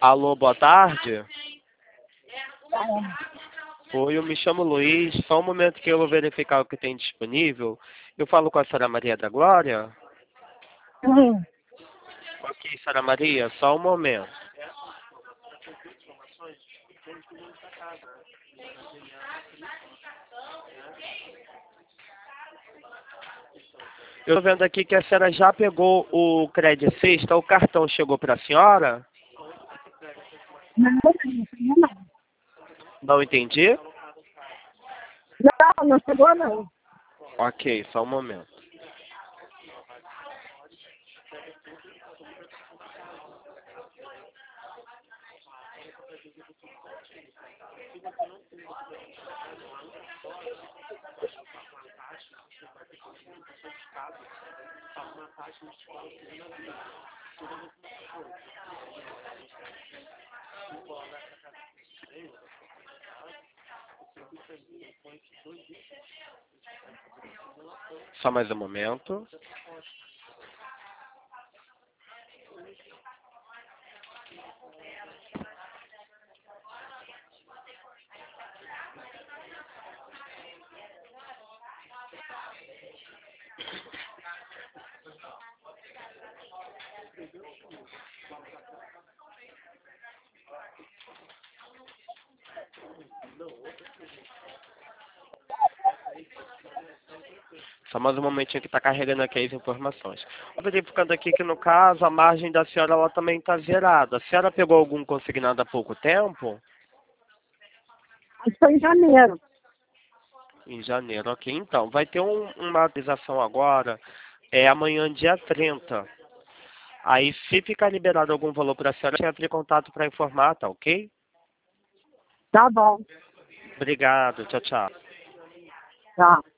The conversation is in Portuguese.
Alô, boa tarde. É. Oi, eu me chamo Luiz. Só um momento que eu vou verificar o que tem disponível. Eu falo com a senhora Maria da Glória? Hum. Ok, senhora Maria, só um momento. Eu estou vendo aqui que a senhora já pegou o Credit Sexta. O cartão chegou para a senhora? Não. Não entendi? Não chegou não. Ok, só um momento. Só mais um momento. Só mais um momentinho que está carregando aqui as informações. Estou verificando aqui que, no caso, a margem da senhora ela também está zerada. A senhora pegou algum consignado há pouco tempo? Acho que foi em janeiro. Em janeiro, ok. Então, vai ter uma atualização agora, amanhã, dia 30. Aí, se ficar liberado algum valor para a senhora, entre em contato para informar, tá ok? Tá bom. Obrigado, tchau, tchau. Tá.